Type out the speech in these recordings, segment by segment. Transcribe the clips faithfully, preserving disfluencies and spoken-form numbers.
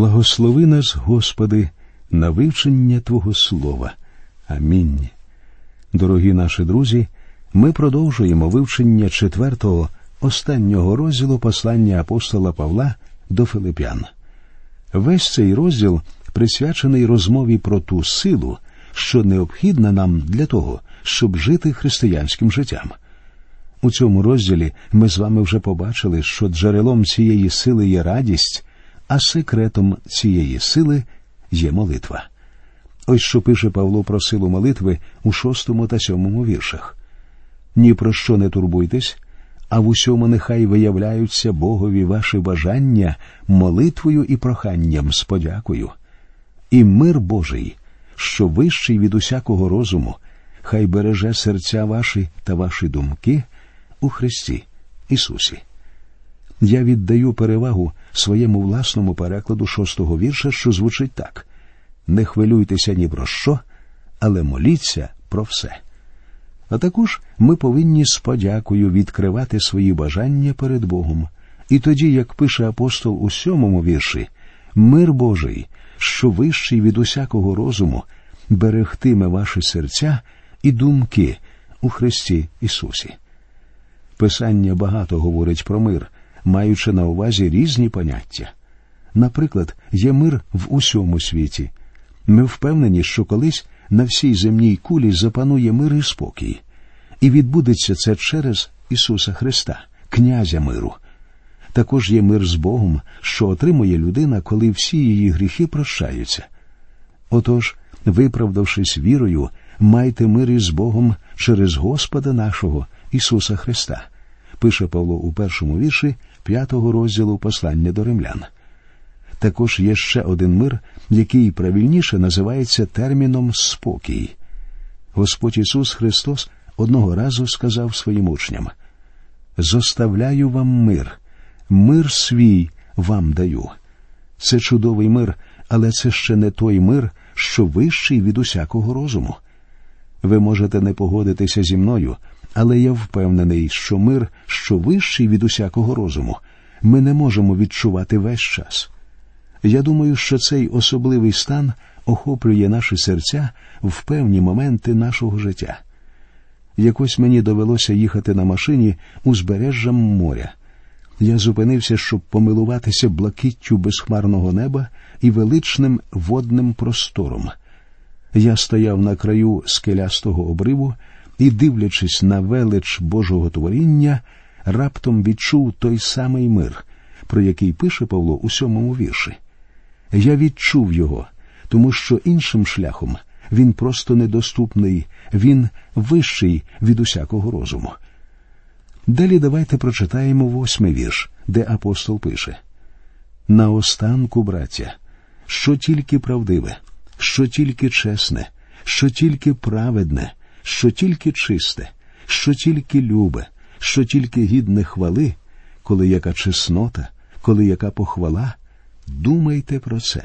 Благослови нас, Господи, на вивчення Твого Слова. Амінь. Дорогі наші друзі, ми продовжуємо вивчення четвертого, останнього розділу послання апостола Павла до Филип'ян. Весь цей розділ присвячений розмові про ту силу, що необхідна нам для того, щоб жити християнським життям. У цьому розділі ми з вами вже побачили, що джерелом цієї сили є радість, а секретом цієї сили є молитва. Ось що пише Павло про силу молитви у шостому та сьомому віршах. «Ні про що не турбуйтесь, а в усьому нехай виявляються Богові ваші бажання молитвою і проханням з подякою. І мир Божий, що вищий від усякого розуму, хай береже серця ваші та ваші думки у Христі Ісусі». Я віддаю перевагу своєму власному перекладу шостого вірша, що звучить так. «Не хвилюйтеся ні про що, але моліться про все». А також ми повинні з подякою відкривати свої бажання перед Богом. І тоді, як пише апостол у сьомому вірші, «Мир Божий, що вищий від усякого розуму, берегтиме ваші серця і думки у Христі Ісусі». Писання багато говорить про мир, маючи на увазі різні поняття. Наприклад, є мир в усьому світі. Ми впевнені, що колись на всій земній кулі запанує мир і спокій. І відбудеться це через Ісуса Христа, князя миру. Також є мир з Богом, що отримує людина, коли всі її гріхи прощаються. Отож, виправдавшись вірою, майте мир із Богом через Господа нашого Ісуса Христа, пише Павло у першому вірші п'ятого розділу послання до римлян. Також є ще один мир, який правильніше називається терміном «спокій». Господь Ісус Христос одного разу сказав своїм учням: «Зоставляю вам мир, мир свій вам даю». Це чудовий мир, але це ще не той мир, що вищий від усякого розуму. Ви можете не погодитися зі мною, але я впевнений, що мир, що вищий від усякого розуму, ми не можемо відчувати весь час. Я думаю, що цей особливий стан охоплює наші серця в певні моменти нашого життя. Якось мені довелося їхати на машині узбережжям моря. Я зупинився, щоб помилуватися блакиттю безхмарного неба і величним водним простором. Я стояв на краю скелястого обриву і, дивлячись на велич Божого творіння, раптом відчув той самий мир, про який пише Павло у сьомому вірші. Я відчув його, тому що іншим шляхом він просто недоступний, він вищий від усякого розуму. Далі давайте прочитаємо восьмий вірш, де апостол пише: «Наостанку, браття, що тільки правдиве, що тільки чесне, що тільки праведне, що тільки чисте, що тільки любе, що тільки гідне хвали, коли яка чеснота, коли яка похвала, думайте про це».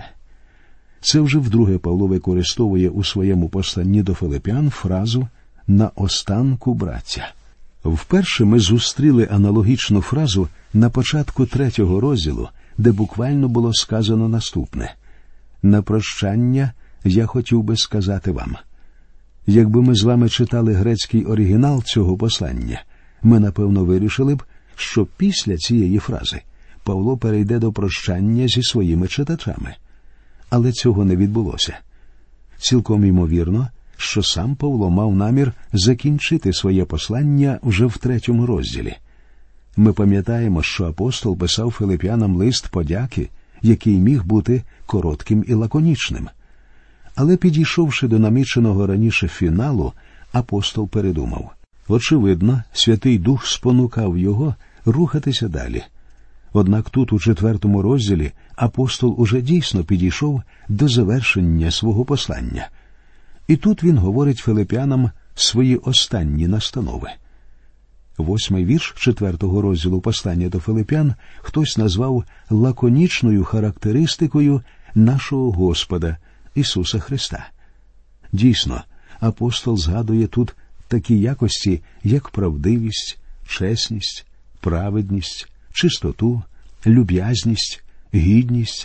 Це вже вдруге Павло використовує у своєму посланні до Филип'ян фразу «наостанку, браття». Вперше ми зустріли аналогічну фразу на початку третього розділу, де буквально було сказано наступне: «На прощання я хотів би сказати вам». Якби ми з вами читали грецький оригінал цього послання, ми, напевно, вирішили б, що після цієї фрази Павло перейде до прощання зі своїми читачами. Але цього не відбулося. Цілком ймовірно, що сам Павло мав намір закінчити своє послання вже в третьому розділі. Ми пам'ятаємо, що апостол писав филип'янам лист подяки, який міг бути коротким і лаконічним. Але підійшовши до наміченого раніше фіналу, апостол передумав. Очевидно, Святий Дух спонукав його рухатися далі. Однак тут, у четвертому розділі, апостол уже дійсно підійшов до завершення свого послання. І тут він говорить филип'янам свої останні настанови. Восьмий вірш четвертого розділу послання до Филип'ян хтось назвав лаконічною характеристикою нашого Господа Ісуса Христа. Дійсно, апостол згадує тут такі якості, як правдивість, чесність, праведність, чистоту, люб'язність, гідність,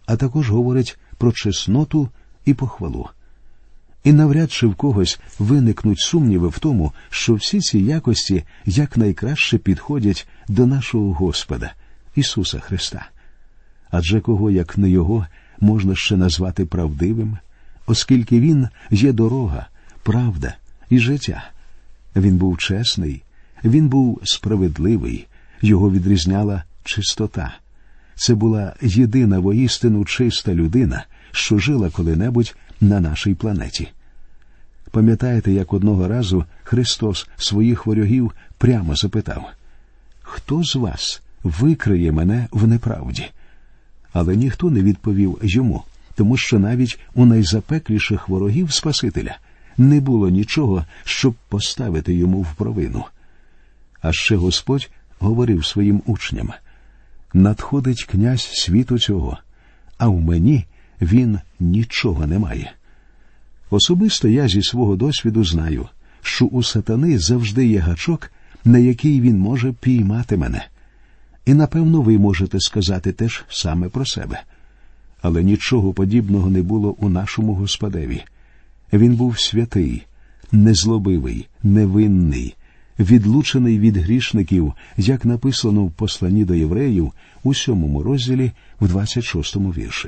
а також говорить про чесноту і похвалу. І навряд чи в когось виникнуть сумніви в тому, що всі ці якості якнайкраще підходять до нашого Господа, Ісуса Христа. Адже кого, як не Його, можна ще назвати правдивим, оскільки Він є дорога, правда і життя. Він був чесний, Він був справедливий, Його відрізняла чистота. Це була єдина воістину чиста людина, що жила коли-небудь на нашій планеті. Пам'ятаєте, як одного разу Христос своїх ворогів прямо запитав: «Хто з вас викриє мене в неправді?» Але ніхто не відповів йому, тому що навіть у найзапекліших ворогів Спасителя не було нічого, щоб поставити йому в провину. А ще Господь говорив своїм учням: «Надходить князь світу цього, а в мені він нічого не має». Особисто я зі свого досвіду знаю, що у сатани завжди є гачок, на який він може піймати мене. І, напевно, ви можете сказати теж саме про себе. Але нічого подібного не було у нашому Господеві. Він був святий, незлобивий, невинний, відлучений від грішників, як написано в посланні до євреїв у сьомому розділі в двадцять шостому вірші.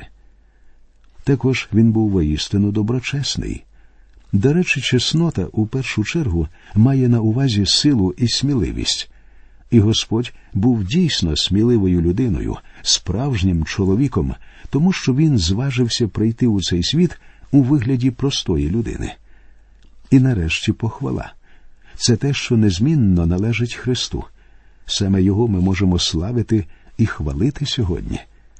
Також він був воістину доброчесний. До речі, чеснота у першу чергу має на увазі силу і сміливість. І Господь був дійсно сміливою людиною, справжнім чоловіком, тому що він зважився прийти у цей світ у вигляді простої людини. І нарешті похвала. Це те, що незмінно належить Христу. Саме Його ми можемо славити і хвалити сьогодні.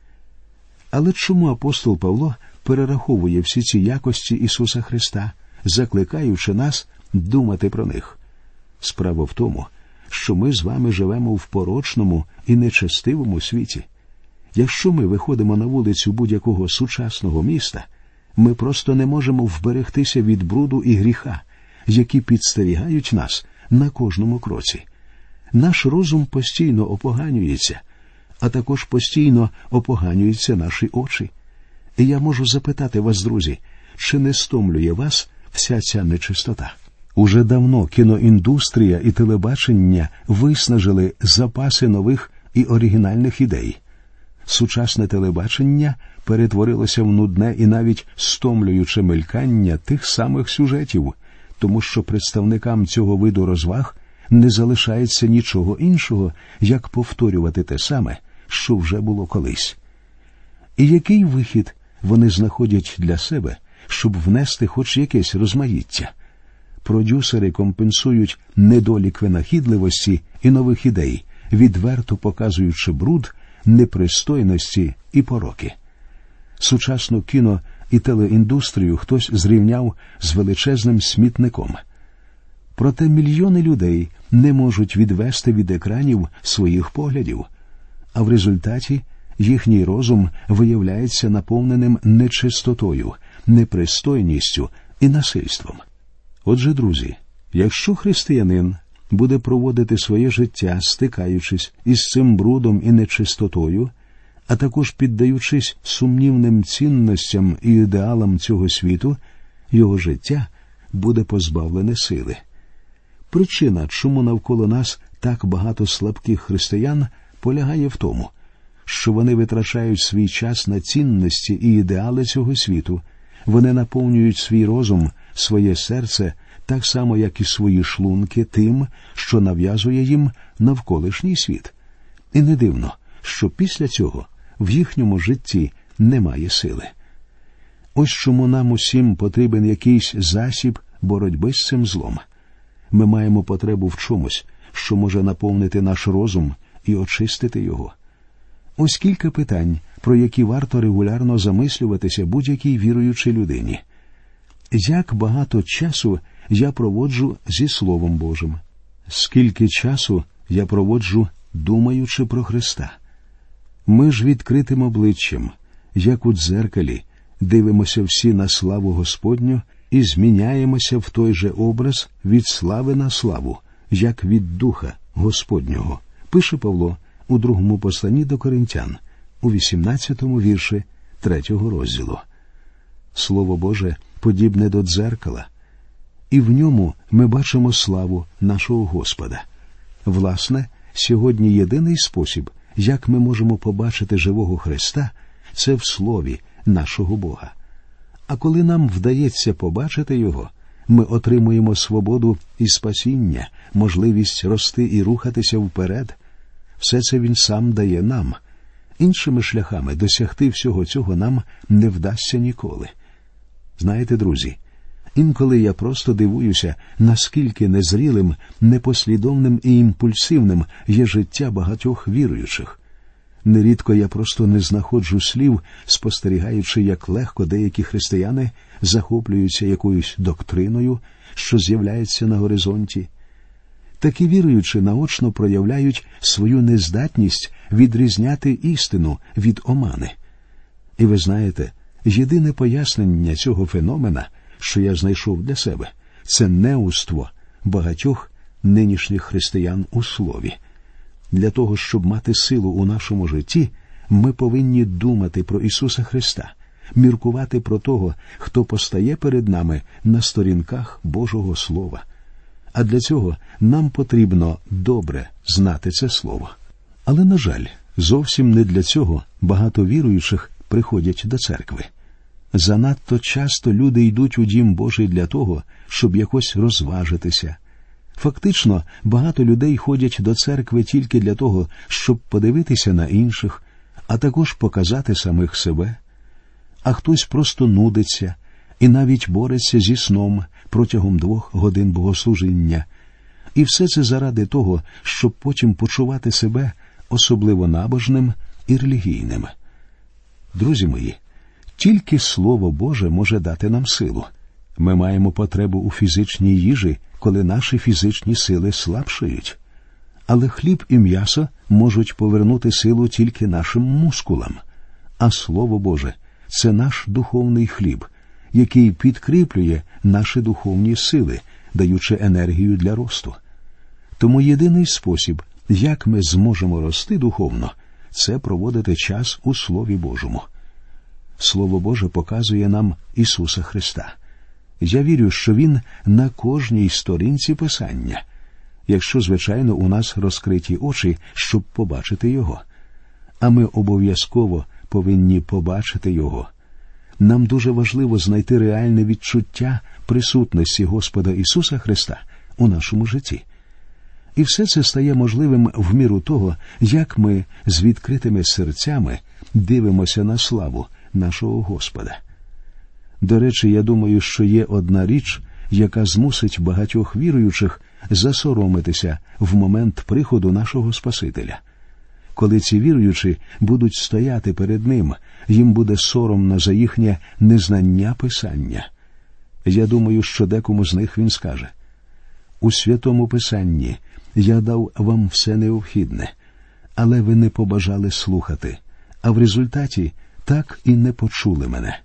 Але чому апостол Павло перераховує всі ці якості Ісуса Христа, закликаючи нас думати про них? Справа в тому, що ми з вами живемо в порочному і нечестивому світі. Якщо ми виходимо на вулицю будь-якого сучасного міста, ми просто не можемо вберегтися від бруду і гріха, які підстерігають нас на кожному кроці. Наш розум постійно опоганюється, а також постійно опоганюються наші очі. І я можу запитати вас, друзі, чи не стомлює вас вся ця нечистота? Уже давно кіноіндустрія і телебачення виснажили запаси нових і оригінальних ідей. Сучасне телебачення перетворилося в нудне і навіть стомлююче мелькання тих самих сюжетів, тому що представникам цього виду розваг не залишається нічого іншого, як повторювати те саме, що вже було колись. І який вихід вони знаходять для себе, щоб внести хоч якесь розмаїття? Продюсери компенсують недолік винахідливості і нових ідей, відверто показуючи бруд, непристойності і пороки. Сучасну кіно і телеіндустрію хтось зрівняв з величезним смітником. Проте мільйони людей не можуть відвести від екранів своїх поглядів, а в результаті їхній розум виявляється наповненим нечистотою, непристойністю і насильством. Отже, друзі, якщо християнин буде проводити своє життя, стикаючись із цим брудом і нечистотою, а також піддаючись сумнівним цінностям і ідеалам цього світу, його життя буде позбавлене сили. Причина, чому навколо нас так багато слабких християн, полягає в тому, що вони витрачають свій час на цінності і ідеали цього світу, вони наповнюють свій розум, своє серце, так само, як і свої шлунки, тим, що нав'язує їм навколишній світ. І не дивно, що після цього в їхньому житті немає сили. Ось чому нам усім потрібен якийсь засіб боротьби з цим злом. Ми маємо потребу в чомусь, що може наповнити наш розум і очистити його. Ось кілька питань, про які варто регулярно замислюватися будь-якій віруючій людині. Як багато часу я проводжу зі Словом Божим? Скільки часу я проводжу, думаючи про Христа? Ми ж відкритим обличчям, як у дзеркалі, дивимося всі на славу Господню і зміняємося в той же образ від слави на славу, як від Духа Господнього, пише Павло у другому посланні до Коринтян, у вісімнадцятому вірші третього розділу. Слово Боже подібне до дзеркала, і в ньому ми бачимо славу нашого Господа. Власне, сьогодні єдиний спосіб, як ми можемо побачити живого Христа, це в слові нашого Бога. А коли нам вдається побачити Його, ми отримуємо свободу і спасіння, можливість рости і рухатися вперед. Все це Він сам дає нам. Іншими шляхами досягти всього цього нам не вдасться ніколи. Знаєте, друзі, інколи я просто дивуюся, наскільки незрілим, непослідовним і імпульсивним є життя багатьох віруючих. Нерідко я просто не знаходжу слів, спостерігаючи, як легко деякі християни захоплюються якоюсь доктриною, що з'являється на горизонті. Такі віруючі наочно проявляють свою нездатність відрізняти істину від омани. І ви знаєте, єдине пояснення цього феномена, що я знайшов для себе, це неуство багатьох нинішніх християн у слові. Для того, щоб мати силу у нашому житті, ми повинні думати про Ісуса Христа, міркувати про того, хто постає перед нами на сторінках Божого Слова. А для цього нам потрібно добре знати це Слово. Але, на жаль, зовсім не для цього багато віруючих приходять до церкви. Занадто часто люди йдуть у Дім Божий для того, щоб якось розважитися. Фактично, багато людей ходять до церкви тільки для того, щоб подивитися на інших, а також показати самих себе. А хтось просто нудиться і навіть бореться зі сном протягом двох годин богослужіння. І все це заради того, щоб потім почувати себе особливо набожним і релігійним. Друзі мої, тільки Слово Боже може дати нам силу. Ми маємо потребу у фізичній їжі, коли наші фізичні сили слабшають. Але хліб і м'ясо можуть повернути силу тільки нашим мускулам. А Слово Боже – це наш духовний хліб, який підкріплює наші духовні сили, даючи енергію для росту. Тому єдиний спосіб, як ми зможемо рости духовно, це проводити час у Слові Божому. Слово Боже показує нам Ісуса Христа. Я вірю, що Він на кожній сторінці Писання, якщо, звичайно, у нас розкриті очі, щоб побачити Його. А ми обов'язково повинні побачити Його. Нам дуже важливо знайти реальне відчуття присутності Господа Ісуса Христа у нашому житті. І все це стає можливим в міру того, як ми з відкритими серцями дивимося на славу нашого Господа. До речі, я думаю, що є одна річ, яка змусить багатьох віруючих засоромитися в момент приходу нашого Спасителя. Коли ці віруючі будуть стояти перед Ним, їм буде соромно за їхнє незнання Писання. Я думаю, що декому з них Він скаже: «У Святому Писанні я дав вам все необхідне, але ви не побажали слухати, а в результаті так і не почули мене».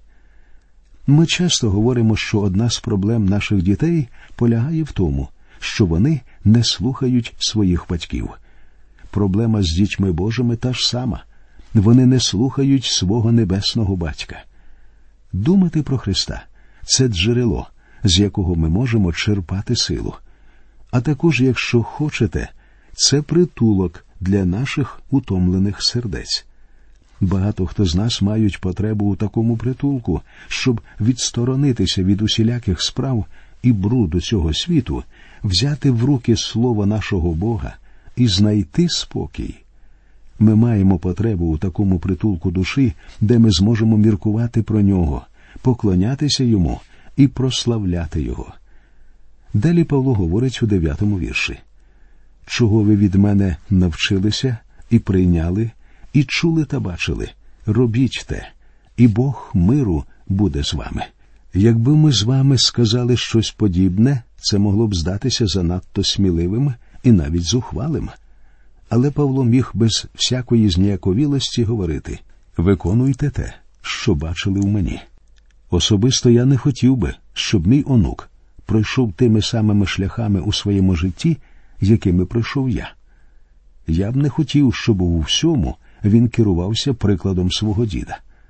Ми часто говоримо, що одна з проблем наших дітей полягає в тому, що вони не слухають своїх батьків. Проблема з дітьми Божими та ж сама. Вони не слухають свого небесного батька. Думати про Христа – це джерело, з якого ми можемо черпати силу. А також, якщо хочете, це притулок для наших утомлених сердець. Багато хто з нас мають потребу у такому притулку, щоб відсторонитися від усіляких справ і бруду цього світу, взяти в руки Слово нашого Бога і знайти спокій. Ми маємо потребу у такому притулку душі, де ми зможемо міркувати про Нього, поклонятися Йому і прославляти Його. Далі Павло говорить у дев'ятому вірші: «Чого ви від мене навчилися і прийняли, і чули та бачили, робіть те, і Бог миру буде з вами». Якби ми з вами сказали щось подібне, це могло б здатися занадто сміливим і навіть зухвалим. Але Павло міг без всякої зніяковілості говорити: «Виконуйте те, що бачили в мені». Особисто я не хотів би, щоб мій онук пройшов тими самими шляхами у своєму житті, якими пройшов я. Я б не хотів, щоб у всьому він керувався прикладом свого діда.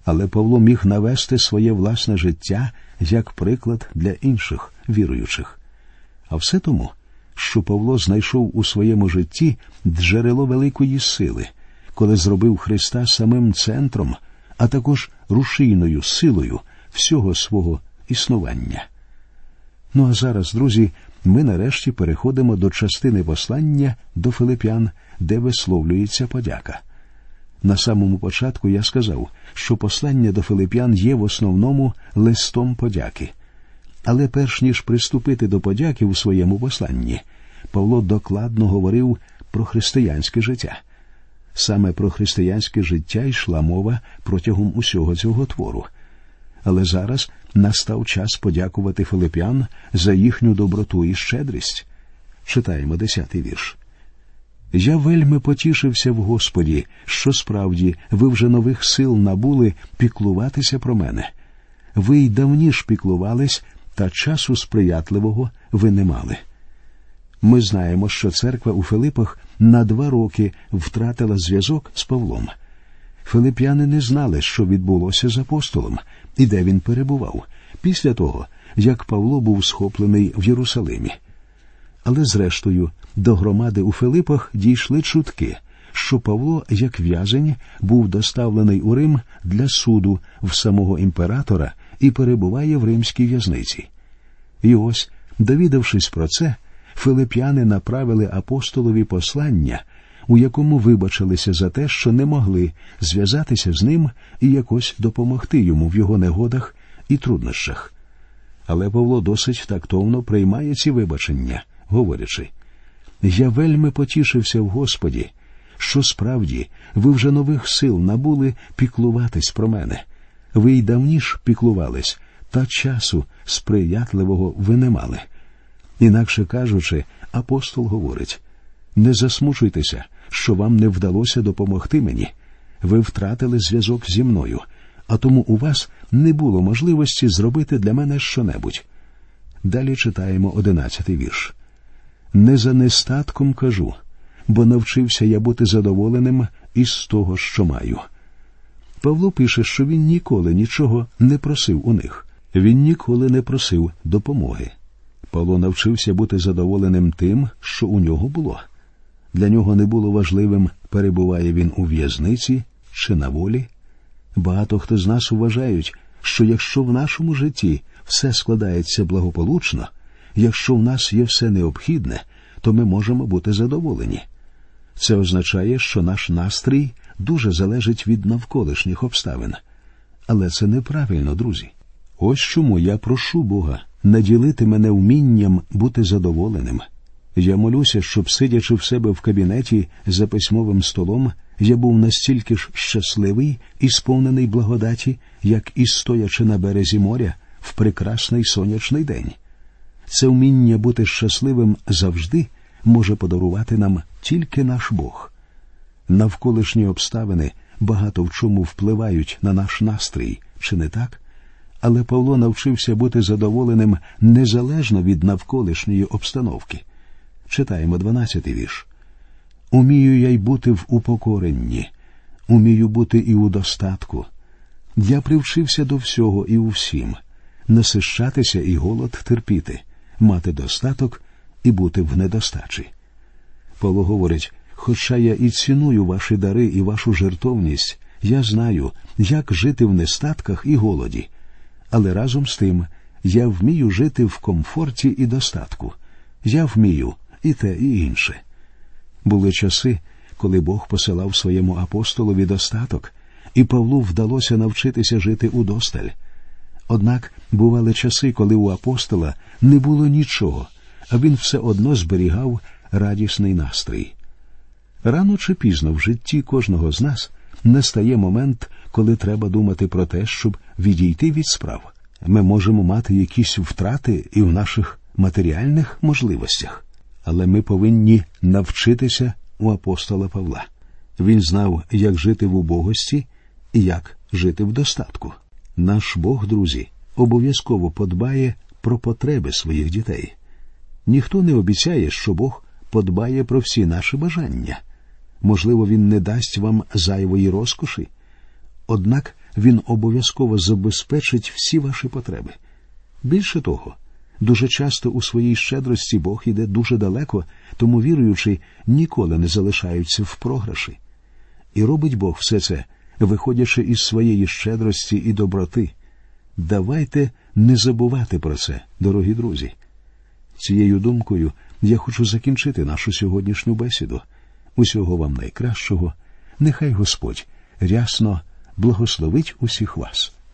Але Павло міг навести своє власне життя як приклад для інших віруючих. А все тому, що Павло знайшов у своєму житті джерело великої сили, коли зробив Христа самим центром, а також рушійною силою всього свого існування. Ну а зараз, друзі, ми нарешті переходимо до частини послання до Филип'ян, де висловлюється подяка. На самому початку я сказав, що послання до Филип'ян є в основному листом подяки. Але перш ніж приступити до подяки у своєму посланні, Павло докладно говорив про християнське життя. Саме про християнське життя йшла мова протягом усього цього твору. Але зараз настав час подякувати филип'ян за їхню доброту і щедрість. Читаємо десятий вірш. «Я вельми потішився в Господі, що справді ви вже нових сил набули піклуватися про мене. Ви й давніш піклувались, та часу сприятливого ви не мали». Ми знаємо, що церква у Филипах на два роки втратила зв'язок з Павлом. Филип'яни не знали, що відбулося з апостолом і де він перебував, після того, як Павло був схоплений в Єрусалимі. Але зрештою, до громади у Филипах дійшли чутки, що Павло, як в'язень, був доставлений у Рим для суду в самого імператора і перебуває в римській в'язниці. І ось, довідавшись про це, филип'яни направили апостолові послання, у якому вибачилися за те, що не могли зв'язатися з ним і якось допомогти йому в його негодах і труднощах. Але Павло досить тактовно приймає ці вибачення, говорячи: «Я вельми потішився в Господі, що справді ви вже нових сил набули піклуватись про мене. Ви й давніш піклувались, та часу сприятливого ви не мали». Інакше кажучи, апостол говорить: «Не засмучуйтеся, що вам не вдалося допомогти мені. Ви втратили зв'язок зі мною, а тому у вас не було можливості зробити для мене щонебудь». Далі читаємо одинадцятий вірш. «Не за нестатком кажу, бо навчився я бути задоволеним із того, що маю». Павло пише, що він ніколи нічого не просив у них. Він ніколи не просив допомоги. Павло навчився бути задоволеним тим, що у нього було. Для нього не було важливим, перебуває він у в'язниці чи на волі. Багато хто з нас вважають, що якщо в нашому житті все складається благополучно, якщо в нас є все необхідне, то ми можемо бути задоволені. Це означає, що наш настрій дуже залежить від навколишніх обставин. Але це неправильно, друзі. Ось чому я прошу Бога наділити мене вмінням бути задоволеним. Я молюся, щоб, сидячи в себе в кабінеті за письмовим столом, я був настільки ж щасливий і сповнений благодаті, як і стоячи на березі моря в прекрасний сонячний день. Це вміння бути щасливим завжди може подарувати нам тільки наш Бог. Навколишні обставини багато в чому впливають на наш настрій, чи не так? Але Павло навчився бути задоволеним незалежно від навколишньої обстановки. Читаємо дванадцятий вірш. «Умію я й бути в упокоренні, умію бути і у достатку. Я привчився до всього і у всім, насищатися і голод терпіти, мати достаток і бути в недостачі». Павло говорить: «Хоча я і ціную ваші дари і вашу жертовність, я знаю, як жити в нестатках і голоді. Але разом з тим я вмію жити в комфорті і достатку. Я вмію і те, і інше». Були часи, коли Бог посилав своєму апостолові достаток, і Павлу вдалося навчитися жити удосталь. Однак бували часи, коли у апостола не було нічого, а він все одно зберігав радісний настрій. Рано чи пізно в житті кожного з нас настає момент, коли треба думати про те, щоб відійти від справ. Ми можемо мати якісь втрати і в наших матеріальних можливостях. Але ми повинні навчитися у апостола Павла. Він знав, як жити в убогості і як жити в достатку. Наш Бог, друзі, обов'язково подбає про потреби своїх дітей. Ніхто не обіцяє, що Бог подбає про всі наші бажання. Можливо, Він не дасть вам зайвої розкоші. Однак Він обов'язково забезпечить всі ваші потреби. Більше того, дуже часто у своїй щедрості Бог іде дуже далеко, тому віруючі ніколи не залишаються в програші. І робить Бог все це, виходячи із своєї щедрості і доброти. Давайте не забувати про це, дорогі друзі. Цією думкою я хочу закінчити нашу сьогоднішню бесіду. Усього вам найкращого. Нехай Господь рясно благословить усіх вас.